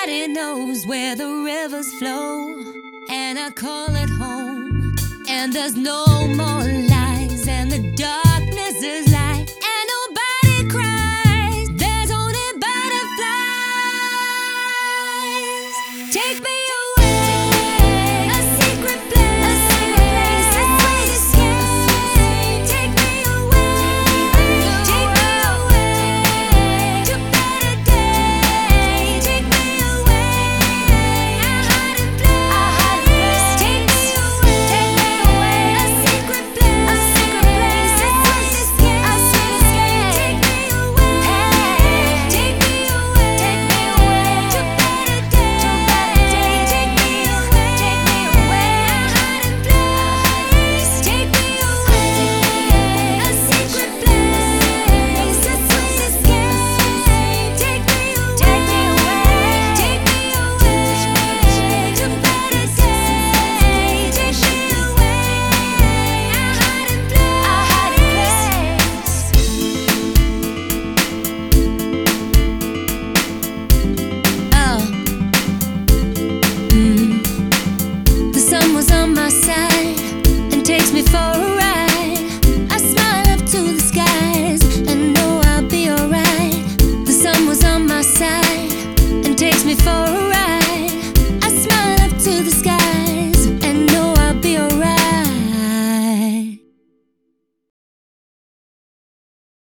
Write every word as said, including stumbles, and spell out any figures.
Nobody knows where the rivers flow, and I call it home. And there's no more lies, and the darkness is light, and nobody cries. There's only butterflies. Take me away, a secret place, a way to escape. Take me away, take me away to better days. Take me away, a hiding place. Take me away, take me away, a secret place, a secret place, a way to escape, a way to escape. Take me away, take me away, take me away to better days, to better days. Take me away, take me away, a hiding place. Take me away, a secret place, a way to escape. Take me away, take me away, take me away to better days. Take me away, a hiding place, a hiding place. Oh, mm. The sun was on my side and takes me for